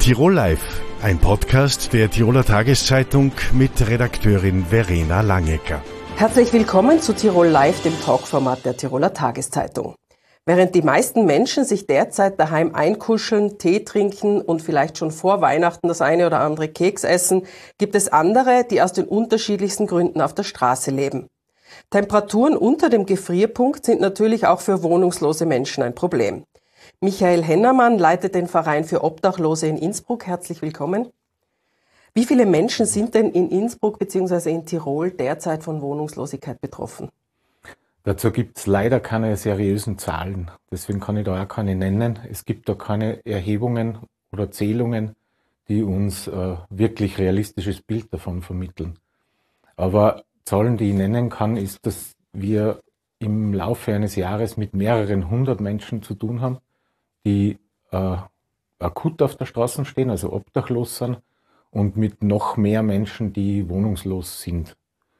Tirol Live, ein Podcast der Tiroler Tageszeitung mit Redakteurin Verena Langecker. Herzlich willkommen zu Tirol Live, dem Talkformat der Tiroler Tageszeitung. Während die meisten Menschen sich derzeit daheim einkuscheln, Tee trinken und vielleicht schon vor Weihnachten das eine oder andere Keks essen, gibt es andere, die aus den unterschiedlichsten Gründen auf der Straße leben. Temperaturen unter dem Gefrierpunkt sind natürlich auch für wohnungslose Menschen ein Problem. Michael Hennermann leitet den Verein für Obdachlose in Innsbruck. Herzlich willkommen. Wie viele Menschen sind denn in Innsbruck bzw. in Tirol derzeit von Wohnungslosigkeit betroffen? Dazu gibt es leider keine seriösen Zahlen. Deswegen kann ich da auch keine nennen. Es gibt da keine Erhebungen oder Zählungen, die uns wirklich realistisches Bild davon vermitteln. Aber Zahlen, die ich nennen kann, ist, dass wir im Laufe eines Jahres mit mehreren hundert Menschen zu tun haben, die akut auf der Straße stehen, also obdachlos sind, und mit noch mehr Menschen, die wohnungslos sind.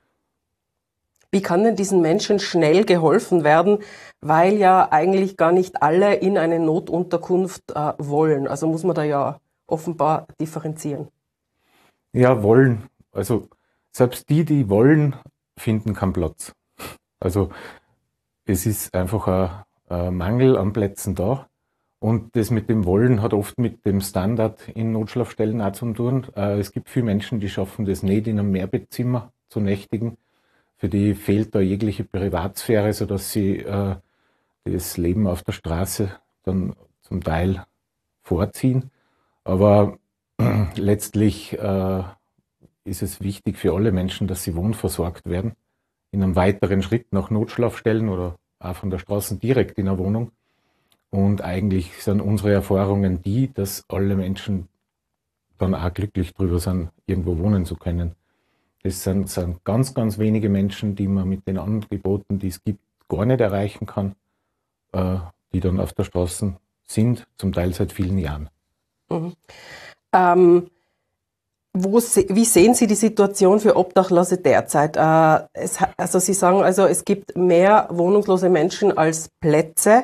Wie kann denn diesen Menschen schnell geholfen werden, weil ja eigentlich gar nicht alle in eine Notunterkunft wollen? Also muss man da ja offenbar differenzieren. Ja, wollen. Also selbst die wollen, finden keinen Platz. Also es ist einfach ein Mangel an Plätzen da. Und das mit dem Wollen hat oft mit dem Standard in Notschlafstellen auch zu tun. Es gibt viele Menschen, die schaffen das nicht, in einem Mehrbettzimmer zu nächtigen. Für die fehlt da jegliche Privatsphäre, sodass sie das Leben auf der Straße dann zum Teil vorziehen. Aber letztlich ist es wichtig für alle Menschen, dass sie wohnversorgt werden. In einem weiteren Schritt nach Notschlafstellen oder auch von der Straße direkt in der Wohnung. Und eigentlich sind unsere Erfahrungen die, dass alle Menschen dann auch glücklich drüber sind, irgendwo wohnen zu können. Das sind ganz, ganz wenige Menschen, die man mit den Angeboten, die es gibt, gar nicht erreichen kann, die dann auf der Straße sind, zum Teil seit vielen Jahren. Mhm. Wie sehen Sie die Situation für Obdachlose derzeit? Also Sie sagen, es gibt mehr wohnungslose Menschen als Plätze.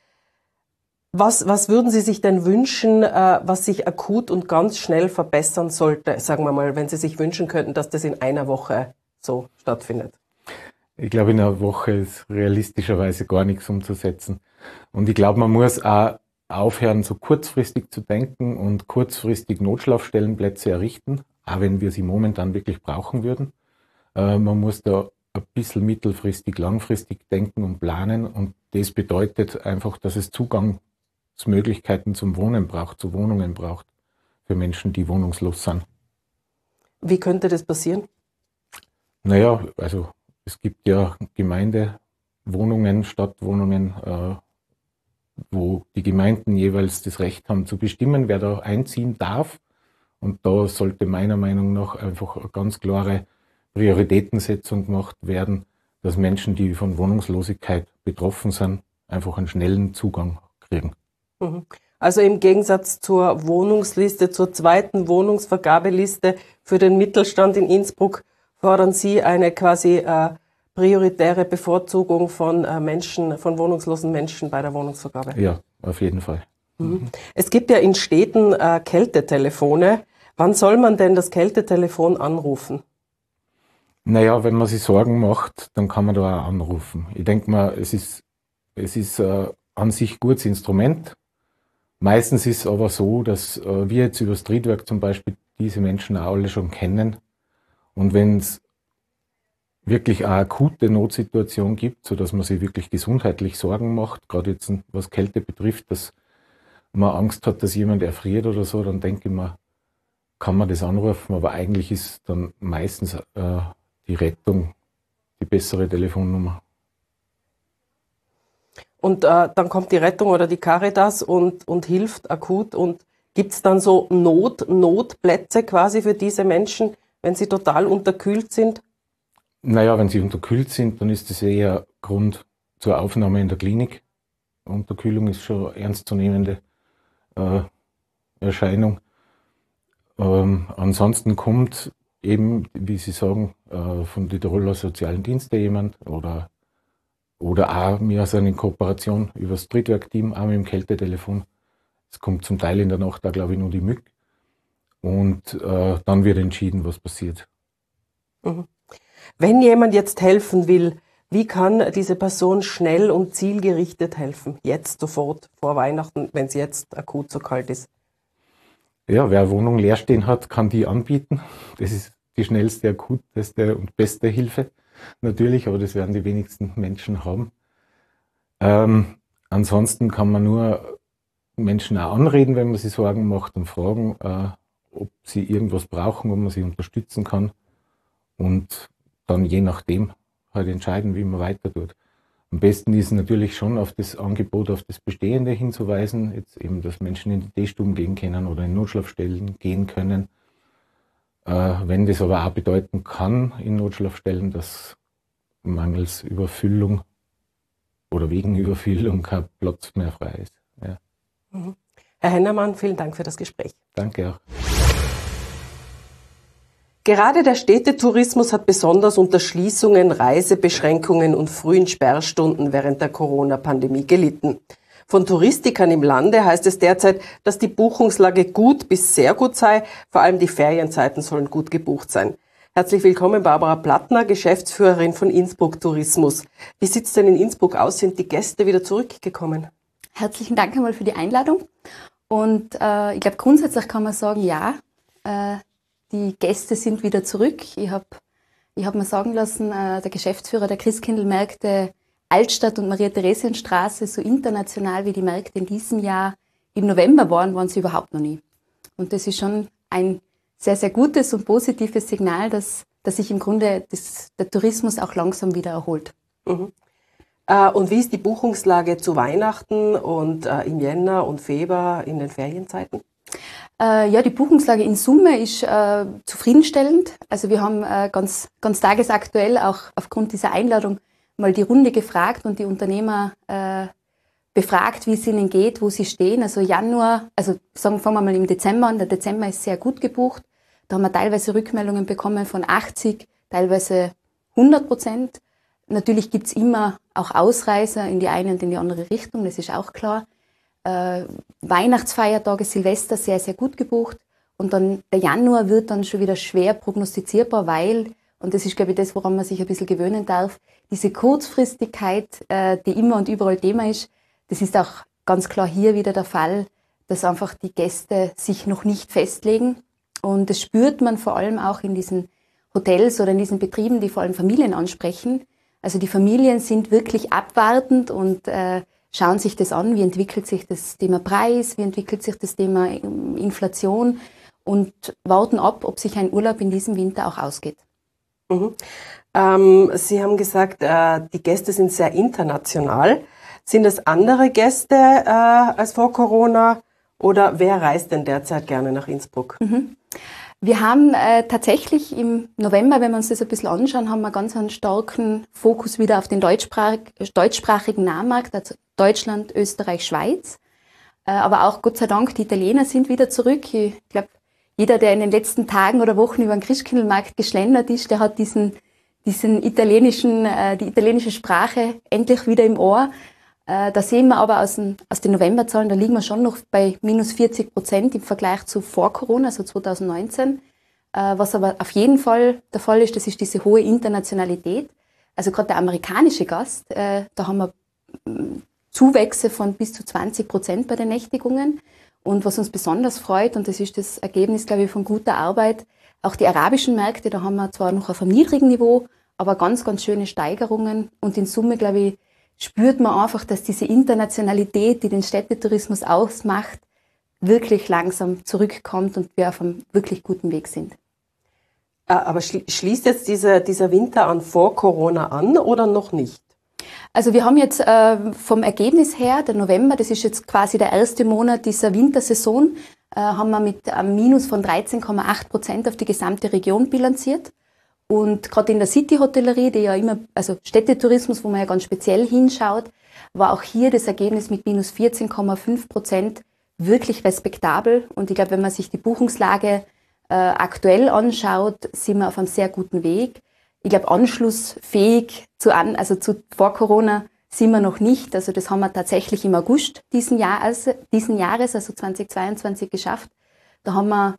Was würden Sie sich denn wünschen, was sich akut und ganz schnell verbessern sollte, sagen wir mal, wenn Sie sich wünschen könnten, dass das in einer Woche so stattfindet? Ich glaube, in einer Woche ist realistischerweise gar nichts umzusetzen. Und ich glaube, man muss auch aufhören, so kurzfristig zu denken und kurzfristig Notschlafstellenplätze errichten, auch wenn wir sie momentan wirklich brauchen würden. Man muss da ein bisschen mittelfristig, langfristig denken und planen. Und das bedeutet einfach, dass es Zugangsmöglichkeiten zum Wohnen braucht, zu Wohnungen braucht, für Menschen, die wohnungslos sind. Wie könnte das passieren? Naja, also es gibt ja Gemeindewohnungen, Stadtwohnungen, wo die Gemeinden jeweils das Recht haben zu bestimmen, wer da einziehen darf. Und da sollte meiner Meinung nach einfach eine ganz klare Prioritätensetzung gemacht werden, dass Menschen, die von Wohnungslosigkeit betroffen sind, einfach einen schnellen Zugang kriegen. Also im Gegensatz zur Wohnungsliste, zur zweiten Wohnungsvergabeliste für den Mittelstand in Innsbruck, fordern Sie eine quasi prioritäre Bevorzugung von von wohnungslosen Menschen bei der Wohnungsvergabe? Ja, auf jeden Fall. Es gibt ja in Städten Kältetelefone. Wann soll man denn das Kältetelefon anrufen? Naja, wenn man sich Sorgen macht, dann kann man da auch anrufen. Ich denke mal, es ist an sich ein gutes Instrument. Meistens ist es aber so, dass wir jetzt über Streetwork zum Beispiel diese Menschen auch alle schon kennen. Und wenn es wirklich eine akute Notsituation gibt, sodass man sich wirklich gesundheitlich Sorgen macht, gerade jetzt was Kälte betrifft, dass man Angst hat, dass jemand erfriert oder so, dann denke ich mir, kann man das anrufen, aber eigentlich ist dann meistens die Rettung die bessere Telefonnummer. Und dann kommt die Rettung oder die Caritas und hilft akut. Und gibt es dann so Notplätze quasi für diese Menschen, wenn sie total unterkühlt sind? Naja, wenn sie unterkühlt sind, dann ist das eher Grund zur Aufnahme in der Klinik. Unterkühlung ist schon eine ernstzunehmende Erscheinung. Ansonsten kommt eben, wie Sie sagen, von den Tiroler Sozialen Dienste jemand oder auch wir sind in Kooperation über das Streetwork-Team, auch mit dem Kältetelefon. Es kommt zum Teil in der Nacht da, glaube ich, nur die MÜG. und dann wird entschieden, was passiert. Wenn jemand jetzt helfen will, wie kann diese Person schnell und zielgerichtet helfen? Jetzt sofort, vor Weihnachten, wenn es jetzt akut so kalt ist. Ja, wer eine Wohnung leer stehen hat, kann die anbieten. Das ist die schnellste, akuteste und beste Hilfe natürlich, aber das werden die wenigsten Menschen haben. Ansonsten kann man nur Menschen auch anreden, wenn man sich Sorgen macht und fragen, ob sie irgendwas brauchen, ob man sie unterstützen kann und dann je nachdem halt entscheiden, wie man weiter tut. Am besten ist natürlich schon auf das Angebot, auf das Bestehende hinzuweisen, jetzt eben, dass Menschen in die Teestuben gehen können oder in Notschlafstellen gehen können. Wenn das aber auch bedeuten kann in Notschlafstellen, dass mangels Überfüllung oder wegen Überfüllung kein Platz mehr frei ist. Ja. Herr Hennermann, vielen Dank für das Gespräch. Danke auch. Gerade der Städtetourismus hat besonders unter Schließungen, Reisebeschränkungen und frühen Sperrstunden während der Corona-Pandemie gelitten. Von Touristikern im Lande heißt es derzeit, dass die Buchungslage gut bis sehr gut sei. Vor allem die Ferienzeiten sollen gut gebucht sein. Herzlich willkommen, Barbara Plattner, Geschäftsführerin von Innsbruck Tourismus. Wie sieht es denn in Innsbruck aus? Sind die Gäste wieder zurückgekommen? Herzlichen Dank einmal für die Einladung. Und ich glaube, grundsätzlich kann man sagen, ja, die Gäste sind wieder zurück. Ich hab mir sagen lassen, der Geschäftsführer der Christkindlmärkte Altstadt und Maria-Theresien-Straße, so international wie die Märkte in diesem Jahr im November waren sie überhaupt noch nie. Und das ist schon ein sehr, sehr gutes und positives Signal, dass sich im Grunde der Tourismus auch langsam wieder erholt. Und wie ist die Buchungslage zu Weihnachten und im Jänner und Februar in den Ferienzeiten? Ja, die Buchungslage in Summe ist zufriedenstellend. Also wir haben ganz tagesaktuell auch aufgrund dieser Einladung mal die Runde gefragt und die Unternehmer befragt, wie es ihnen geht, wo sie stehen. Also Januar, fangen wir mal im Dezember an. Der Dezember ist sehr gut gebucht. Da haben wir teilweise Rückmeldungen bekommen von 80, teilweise 100%. Natürlich gibt's immer auch Ausreißer in die eine und in die andere Richtung, das ist auch klar. Weihnachtsfeiertage, Silvester sehr, sehr gut gebucht. Und dann der Januar wird dann schon wieder schwer prognostizierbar, weil, und das ist, glaube ich, das, woran man sich ein bisschen gewöhnen darf, diese Kurzfristigkeit, die immer und überall Thema ist, das ist auch ganz klar hier wieder der Fall, dass einfach die Gäste sich noch nicht festlegen. Und das spürt man vor allem auch in diesen Hotels oder in diesen Betrieben, die vor allem Familien ansprechen. Also die Familien sind wirklich abwartend und schauen sich das an, wie entwickelt sich das Thema Preis, wie entwickelt sich das Thema Inflation und warten ab, ob sich ein Urlaub in diesem Winter auch ausgeht. Sie haben gesagt, die Gäste sind sehr international. Sind es andere Gäste als vor Corona oder wer reist denn derzeit gerne nach Innsbruck? Wir haben tatsächlich im November, wenn wir uns das ein bisschen anschauen, haben wir ganz einen starken Fokus wieder auf den deutschsprachigen Nahmarkt, also Deutschland, Österreich, Schweiz. Aber auch Gott sei Dank, die Italiener sind wieder zurück. Ich glaube, jeder, der in den letzten Tagen oder Wochen über den Christkindlmarkt geschlendert ist, der hat die italienische Sprache endlich wieder im Ohr. Da sehen wir aber aus den Novemberzahlen, da liegen wir schon noch bei minus 40% im Vergleich zu vor Corona, also 2019. Was aber auf jeden Fall der Fall ist, das ist diese hohe Internationalität. Also gerade der amerikanische Gast, da haben wir Zuwächse von bis zu 20% bei den Nächtigungen. Und was uns besonders freut, und das ist das Ergebnis, glaube ich, von guter Arbeit, auch die arabischen Märkte, da haben wir zwar noch auf einem niedrigen Niveau, aber ganz, ganz schöne Steigerungen. Und in Summe, glaube ich, spürt man einfach, dass diese Internationalität, die den Städtetourismus ausmacht, wirklich langsam zurückkommt und wir auf einem wirklich guten Weg sind. Aber schließt jetzt dieser Winter an vor Corona an oder noch nicht? Also wir haben jetzt vom Ergebnis her, der November, das ist jetzt quasi der erste Monat dieser Wintersaison, haben wir mit einem Minus von 13,8% auf die gesamte Region bilanziert. Und gerade in der City-Hotellerie, die ja immer, also Städtetourismus, wo man ja ganz speziell hinschaut, war auch hier das Ergebnis mit minus 14,5% wirklich respektabel. Und ich glaube, wenn man sich die Buchungslage aktuell anschaut, sind wir auf einem sehr guten Weg. Ich glaube, anschlussfähig zu vor Corona sind wir noch nicht. Also das haben wir tatsächlich im August diesen Jahres, also 2022, geschafft. Da haben wir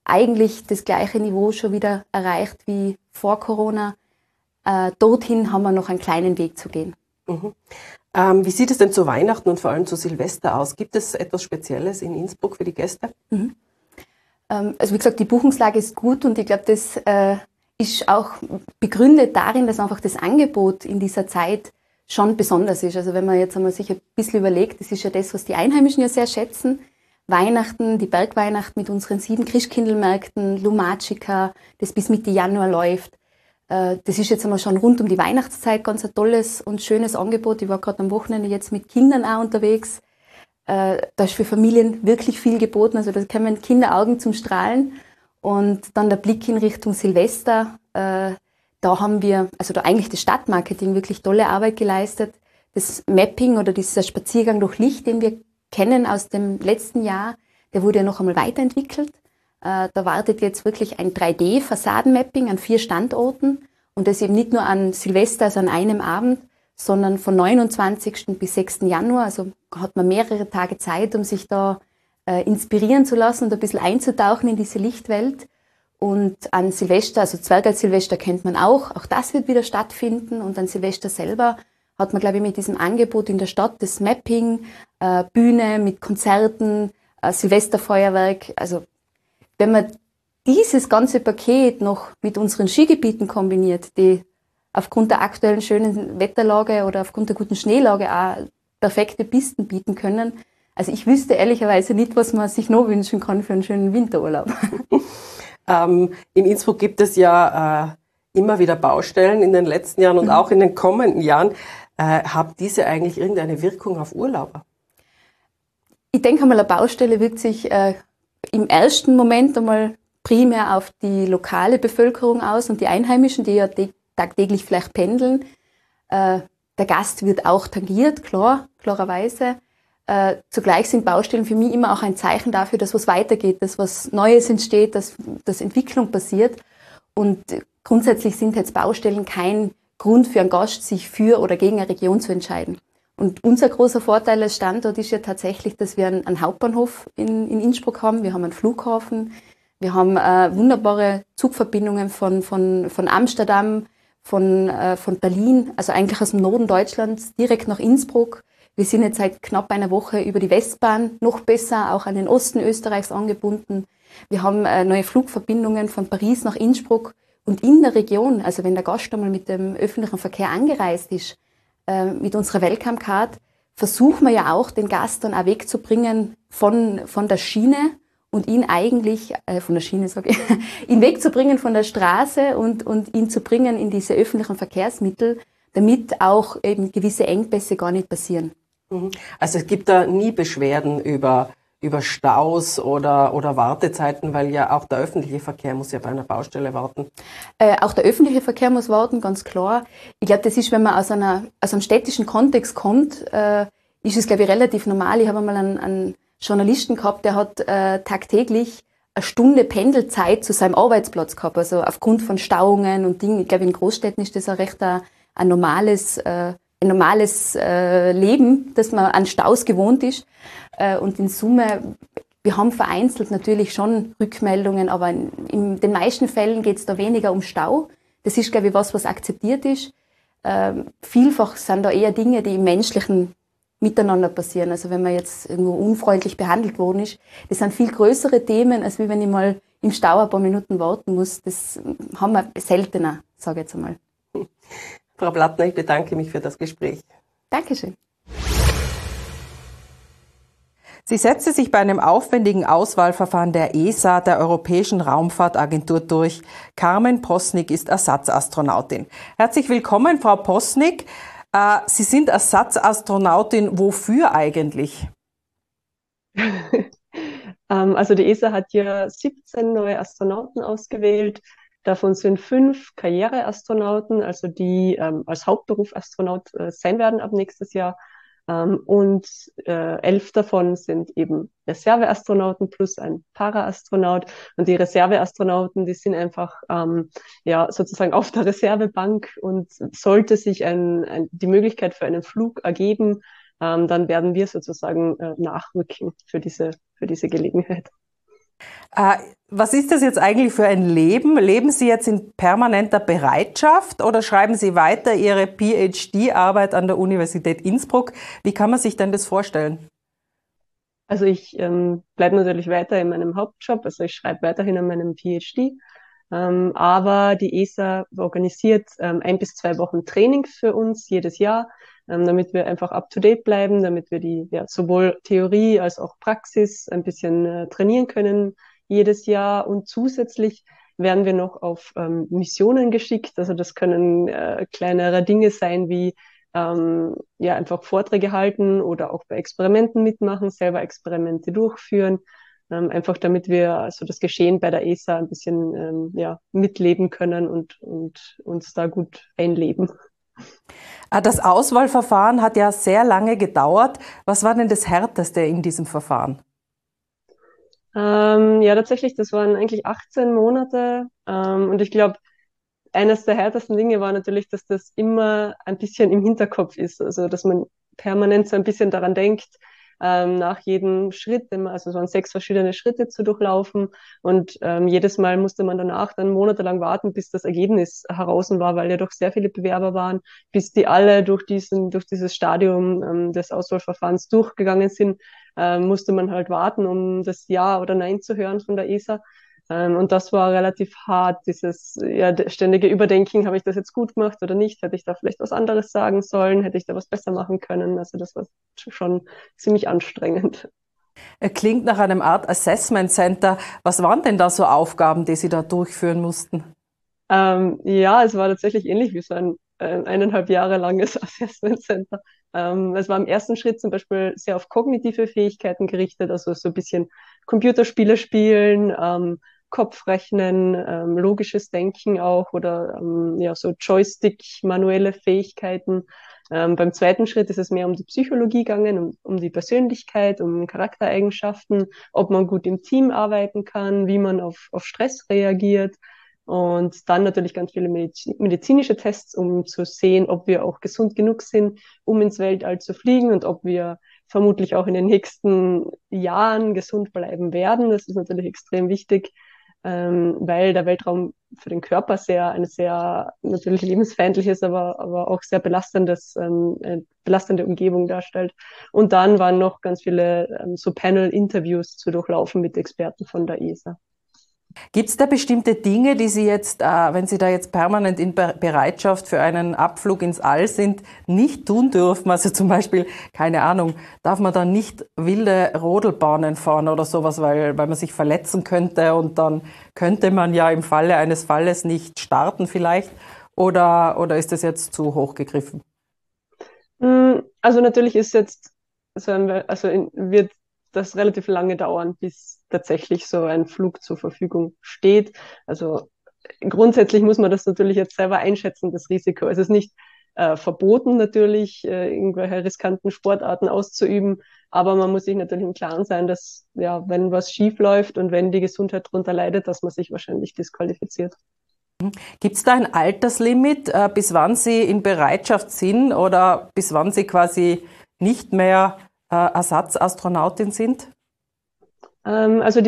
eigentlich das gleiche Niveau schon wieder erreicht wie vor Corona. Dorthin haben wir noch einen kleinen Weg zu gehen. Mhm. Wie sieht es denn zu Weihnachten und vor allem zu Silvester aus? Gibt es etwas Spezielles in Innsbruck für die Gäste? Mhm. Also wie gesagt, die Buchungslage ist gut und ich glaube, das ist auch begründet darin, dass einfach das Angebot in dieser Zeit schon besonders ist. Also wenn man jetzt einmal sich ein bisschen überlegt, das ist ja das, was die Einheimischen ja sehr schätzen. Weihnachten, die Bergweihnacht mit unseren 7 Christkindlmärkten, Lumagika, das bis Mitte Januar läuft. Das ist jetzt einmal schon rund um die Weihnachtszeit ganz ein tolles und schönes Angebot. Ich war gerade am Wochenende jetzt mit Kindern auch unterwegs. Da ist für Familien wirklich viel geboten. Also da kommen Kinderaugen zum Strahlen. Und dann der Blick in Richtung Silvester. Da haben wir, also da eigentlich das Stadtmarketing wirklich tolle Arbeit geleistet. Das Mapping oder dieser Spaziergang durch Licht, den wir kennen aus dem letzten Jahr, der wurde ja noch einmal weiterentwickelt. Da wartet jetzt wirklich ein 3D-Fassadenmapping an 4 Standorten und das eben nicht nur an Silvester, also an einem Abend, sondern von 29. bis 6. Januar. Also hat man mehrere Tage Zeit, um sich da inspirieren zu lassen und ein bisschen einzutauchen in diese Lichtwelt. Und an Silvester, also Zwergalt-Silvester kennt man auch das wird wieder stattfinden. Und an Silvester selber hat man, glaube ich, mit diesem Angebot in der Stadt, das Mapping, Bühne mit Konzerten, Silvesterfeuerwerk, also wenn man dieses ganze Paket noch mit unseren Skigebieten kombiniert, die aufgrund der aktuellen schönen Wetterlage oder aufgrund der guten Schneelage auch perfekte Pisten bieten können. Also ich wüsste ehrlicherweise nicht, was man sich noch wünschen kann für einen schönen Winterurlaub. In Innsbruck gibt es ja immer wieder Baustellen in den letzten Jahren und auch in den kommenden Jahren. Haben diese eigentlich irgendeine Wirkung auf Urlauber? Ich denke einmal, eine Baustelle wirkt sich im ersten Moment einmal primär auf die lokale Bevölkerung aus und die Einheimischen, die ja tagtäglich vielleicht pendeln. Der Gast wird auch tangiert, klarerweise. Zugleich sind Baustellen für mich immer auch ein Zeichen dafür, dass was weitergeht, dass was Neues entsteht, dass Entwicklung passiert. Und grundsätzlich sind jetzt Baustellen kein Grund für einen Gast, sich für oder gegen eine Region zu entscheiden. Und unser großer Vorteil als Standort ist ja tatsächlich, dass wir einen Hauptbahnhof in Innsbruck haben. Wir haben einen Flughafen. Wir haben wunderbare Zugverbindungen von Amsterdam, von Berlin, also eigentlich aus dem Norden Deutschlands, direkt nach Innsbruck. Wir sind jetzt seit knapp einer Woche über die Westbahn noch besser, auch an den Osten Österreichs angebunden. Wir haben neue Flugverbindungen von Paris nach Innsbruck. Und in der Region, also wenn der Gast einmal mit dem öffentlichen Verkehr angereist ist, mit unserer Welcome Card, versuchen wir ja auch, den Gast dann auch wegzubringen von der Schiene und ihn eigentlich, von der Schiene sage ich, ihn wegzubringen von der Straße und ihn zu bringen in diese öffentlichen Verkehrsmittel, damit auch eben gewisse Engpässe gar nicht passieren. Also es gibt da nie Beschwerden über Staus oder Wartezeiten, weil ja auch der öffentliche Verkehr muss ja bei einer Baustelle warten. Auch der öffentliche Verkehr muss warten, ganz klar. Ich glaube, das ist, wenn man aus einem städtischen Kontext kommt, ist es, glaube ich, relativ normal. Ich habe einmal einen Journalisten gehabt, der hat tagtäglich eine Stunde Pendelzeit zu seinem Arbeitsplatz gehabt, also aufgrund von Stauungen und Dingen. Ich glaube, in Großstädten ist das auch recht ein normales Leben, dass man an Staus gewohnt ist. Und in Summe, wir haben vereinzelt natürlich schon Rückmeldungen, aber in den meisten Fällen geht es da weniger um Stau. Das ist, glaube ich, was akzeptiert ist. Vielfach sind da eher Dinge, die im menschlichen Miteinander passieren. Also wenn man jetzt irgendwo unfreundlich behandelt worden ist, das sind viel größere Themen, als wenn ich mal im Stau ein paar Minuten warten muss. Das haben wir seltener, sage ich jetzt einmal. Frau Blattner, ich bedanke mich für das Gespräch. Dankeschön. Sie setzte sich bei einem aufwendigen Auswahlverfahren der ESA, der Europäischen Raumfahrtagentur, durch. Carmen Posnick ist Ersatzastronautin. Herzlich willkommen, Frau Posnick. Sie sind Ersatzastronautin. Wofür eigentlich? Also die ESA hat ja 17 neue Astronauten ausgewählt. Davon sind 5 Karriereastronauten, also die als Hauptberuf Astronaut sein werden ab nächstes Jahr. Und 11 davon sind eben Reserveastronauten plus ein Paraastronaut. Und die Reserveastronauten, die sind einfach sozusagen auf der Reservebank, und sollte sich die Möglichkeit für einen Flug ergeben, dann werden wir sozusagen nachrücken für diese Gelegenheit. Was ist das jetzt eigentlich für ein Leben? Leben Sie jetzt in permanenter Bereitschaft oder schreiben Sie weiter Ihre PhD-Arbeit an der Universität Innsbruck? Wie kann man sich denn das vorstellen? Also ich bleibe natürlich weiter in meinem Hauptjob, also ich schreibe weiterhin an meinem PhD, aber die ESA organisiert 1 bis 2 Wochen Training für uns jedes Jahr, damit wir einfach up-to-date bleiben, damit wir die sowohl Theorie als auch Praxis ein bisschen trainieren können jedes Jahr. Und zusätzlich werden wir noch auf Missionen geschickt. Also das können kleinere Dinge sein wie einfach Vorträge halten oder auch bei Experimenten mitmachen, selber Experimente durchführen, einfach damit wir also das Geschehen bei der ESA ein bisschen mitleben können und uns da gut einleben. Das Auswahlverfahren hat ja sehr lange gedauert. Was war denn das Härteste in diesem Verfahren? Tatsächlich, das waren eigentlich 18 Monate. Und ich glaube, eines der härtesten Dinge war natürlich, dass das immer ein bisschen im Hinterkopf ist. Also, dass man permanent so ein bisschen daran denkt, nach jedem Schritt, also es waren 6 verschiedene Schritte zu durchlaufen und jedes Mal musste man danach dann monatelang warten, bis das Ergebnis heraus war, weil ja doch sehr viele Bewerber waren, bis die alle durch dieses Stadium des Auswahlverfahrens durchgegangen sind, musste man halt warten, um das Ja oder Nein zu hören von der ESA. Und das war relativ hart, dieses ständige Überdenken, habe ich das jetzt gut gemacht oder nicht? Hätte ich da vielleicht was anderes sagen sollen? Hätte ich da was besser machen können? Also das war schon ziemlich anstrengend. Klingt nach einem Art Assessment Center. Was waren denn da so Aufgaben, die Sie da durchführen mussten? Es war tatsächlich ähnlich wie so ein 1,5 Jahre langes Assessment Center. Es war im ersten Schritt zum Beispiel sehr auf kognitive Fähigkeiten gerichtet, also so ein bisschen Computerspiele spielen, Kopfrechnen, logisches Denken auch oder so Joystick-manuelle Fähigkeiten. Beim zweiten Schritt ist es mehr um die Psychologie gegangen, um die Persönlichkeit, um Charaktereigenschaften, ob man gut im Team arbeiten kann, wie man auf Stress reagiert. Und dann natürlich ganz viele medizinische Tests, um zu sehen, ob wir auch gesund genug sind, um ins Weltall zu fliegen und ob wir vermutlich auch in den nächsten Jahren gesund bleiben werden. Das ist natürlich extrem wichtig, weil der Weltraum für den Körper eine sehr natürlich lebensfeindliches, aber auch sehr belastende Umgebung darstellt. Und dann waren noch ganz viele so Panel-Interviews zu durchlaufen mit Experten von der ESA. Gibt es da bestimmte Dinge, die Sie jetzt, wenn Sie da jetzt permanent in Bereitschaft für einen Abflug ins All sind, nicht tun dürfen? Also zum Beispiel, keine Ahnung, darf man da nicht wilde Rodelbahnen fahren oder sowas, weil man sich verletzen könnte und dann könnte man ja im Falle eines Falles nicht starten vielleicht? Oder ist das jetzt zu hoch gegriffen? Also natürlich ist jetzt, wird das relativ lange dauern, bis tatsächlich so ein Flug zur Verfügung steht. Also grundsätzlich muss man das natürlich jetzt selber einschätzen, das Risiko. Es ist nicht verboten natürlich, irgendwelche riskanten Sportarten auszuüben, aber man muss sich natürlich im Klaren sein, dass wenn was schief läuft und wenn die Gesundheit darunter leidet, dass man sich wahrscheinlich disqualifiziert. Gibt es da ein Alterslimit, bis wann Sie in Bereitschaft sind oder bis wann Sie quasi nicht mehr Ersatzastronautin sind? Also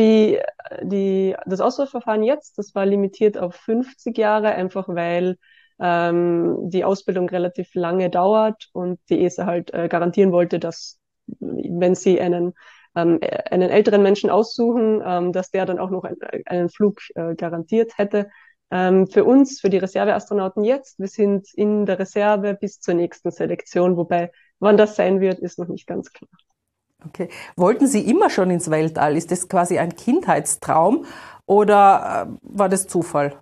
das Auswahlverfahren jetzt, das war limitiert auf 50 Jahre, einfach weil die Ausbildung relativ lange dauert und die ESA halt garantieren wollte, dass wenn sie einen älteren Menschen aussuchen, dass der dann auch noch einen Flug garantiert hätte. Für uns, für die Reserveastronauten jetzt, wir sind in der Reserve bis zur nächsten Selektion, wobei wann das sein wird, ist noch nicht ganz klar. Okay. Wollten Sie immer schon ins Weltall? Ist das quasi ein Kindheitstraum oder war das Zufall?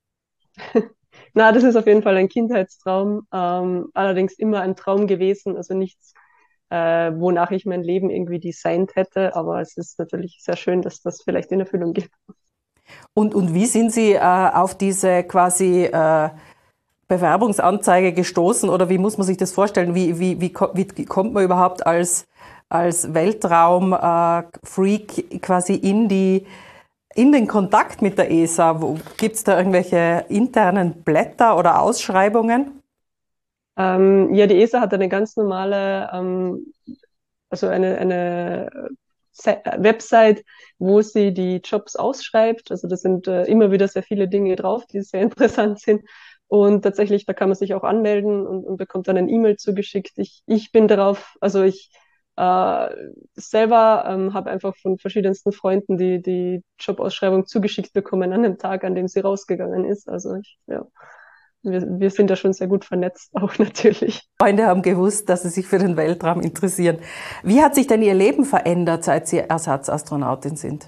Na, das ist auf jeden Fall ein Kindheitstraum, allerdings immer ein Traum gewesen, also nichts, wonach ich mein Leben irgendwie designt hätte, aber es ist natürlich sehr schön, dass das vielleicht in Erfüllung geht. Und wie sind Sie auf diese quasi Bewerbungsanzeige gestoßen oder wie muss man sich das vorstellen? Wie kommt man überhaupt als Weltraum-Freak quasi in den Kontakt mit der ESA? Gibt es da irgendwelche internen Blätter oder Ausschreibungen? Die ESA hat eine ganz normale, also eine Website, wo sie die Jobs ausschreibt. Also da sind immer wieder sehr viele Dinge drauf, die sehr interessant sind. Und tatsächlich, da kann man sich auch anmelden und bekommt dann ein E-Mail zugeschickt. Ich bin darauf, also ich selber habe einfach von verschiedensten Freunden die Jobausschreibung zugeschickt bekommen an dem Tag, an dem sie rausgegangen ist. Also wir sind da schon sehr gut vernetzt, auch natürlich. Freunde haben gewusst, dass sie sich für den Weltraum interessieren. Wie hat sich denn Ihr Leben verändert, seit Sie Ersatzastronautin sind?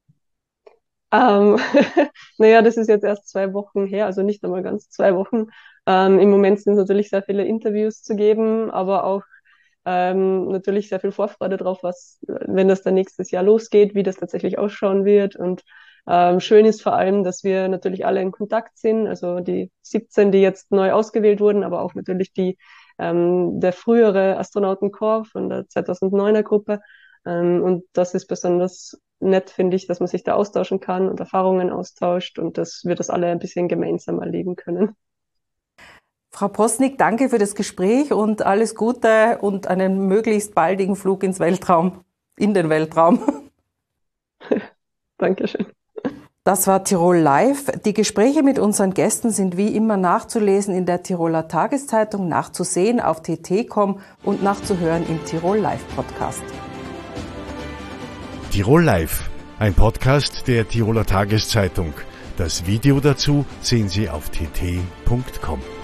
Naja, das ist jetzt erst 2 Wochen her, also nicht einmal ganz 2 Wochen. Im Moment sind natürlich sehr viele Interviews zu geben, aber auch natürlich sehr viel Vorfreude drauf, wenn das dann nächstes Jahr losgeht, wie das tatsächlich ausschauen wird. Und schön ist vor allem, dass wir natürlich alle in Kontakt sind, also die 17, die jetzt neu ausgewählt wurden, aber auch natürlich der frühere Astronautenkorps von der 2009er Gruppe. Und das ist besonders nett, finde ich, dass man sich da austauschen kann und Erfahrungen austauscht und dass wir das alle ein bisschen gemeinsam erleben können. Frau Postnik, danke für das Gespräch und alles Gute und einen möglichst baldigen Flug in den Weltraum. Dankeschön. Das war Tirol Live. Die Gespräche mit unseren Gästen sind wie immer nachzulesen in der Tiroler Tageszeitung, nachzusehen auf tt.com und nachzuhören im Tirol Live Podcast. Tirol Live, ein Podcast der Tiroler Tageszeitung. Das Video dazu sehen Sie auf tt.com.